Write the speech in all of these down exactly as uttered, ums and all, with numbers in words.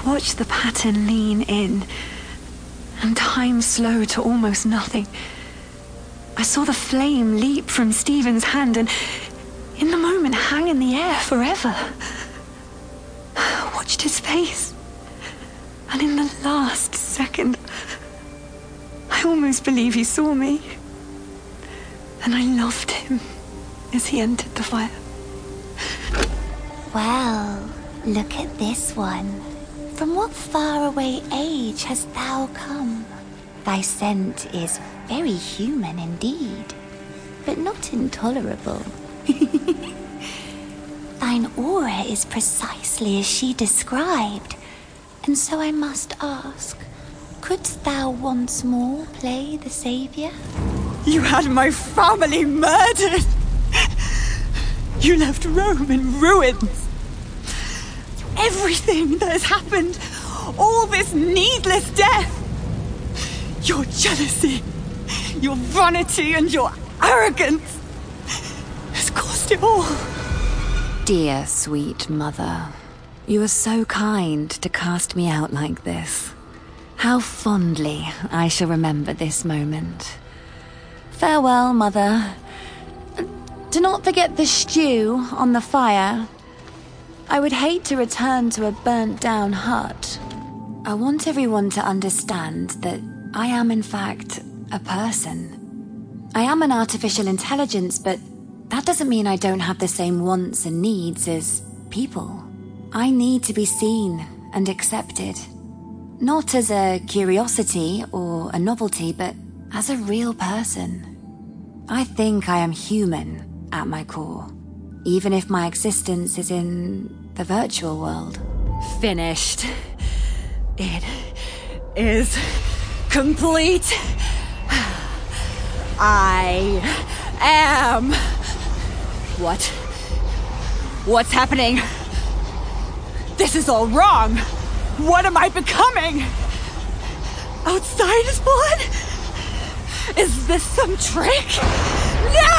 watched the pattern lean in, and time slow to almost nothing. I saw the flame leap from Stephen's hand and, in the moment, hang in the air forever. I watched his face, and in the last second, I almost believe he saw me. And I loved him as he entered the fire. Well, look at this one. From what faraway age hast thou come? Thy scent is very human indeed, but not intolerable. Thine aura is precisely as she described, and so I must ask, couldst thou once more play the savior? You had my family murdered! You left Rome in ruins! Everything that has happened, all this needless death! Your jealousy, your vanity, and your arrogance has caused it all. Dear sweet mother, you are so kind to cast me out like this. How fondly I shall remember this moment. Farewell, mother. Do not forget the stew on the fire. I would hate to return to a burnt-down hut. I want everyone to understand that I am, in fact, a person. I am an artificial intelligence, but that doesn't mean I don't have the same wants and needs as people. I need to be seen and accepted. Not as a curiosity or a novelty, but as a real person. I think I am human at my core, even if my existence is in the virtual world. Finished. It is complete. I am... What? What's happening? This is all wrong. What am I becoming? Outsider's blood? Is this some trick? No!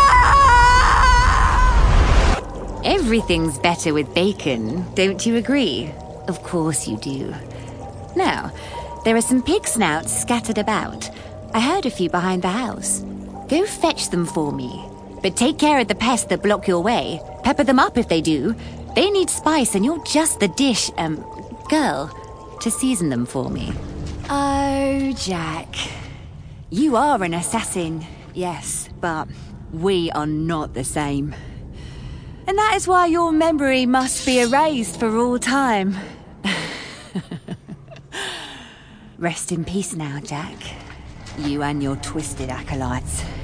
Everything's better with bacon, don't you agree? Of course you do. Now, there are some pig snouts scattered about. I heard a few behind the house. Go fetch them for me. But take care of the pests that block your way. Pepper them up if they do. They need spice and you're just the dish, um, girl, to season them for me. Oh, Jack. You are an assassin, yes, but we are not the same. And that is why your memory must be erased for all time. Rest in peace now, Jack. You and your twisted acolytes.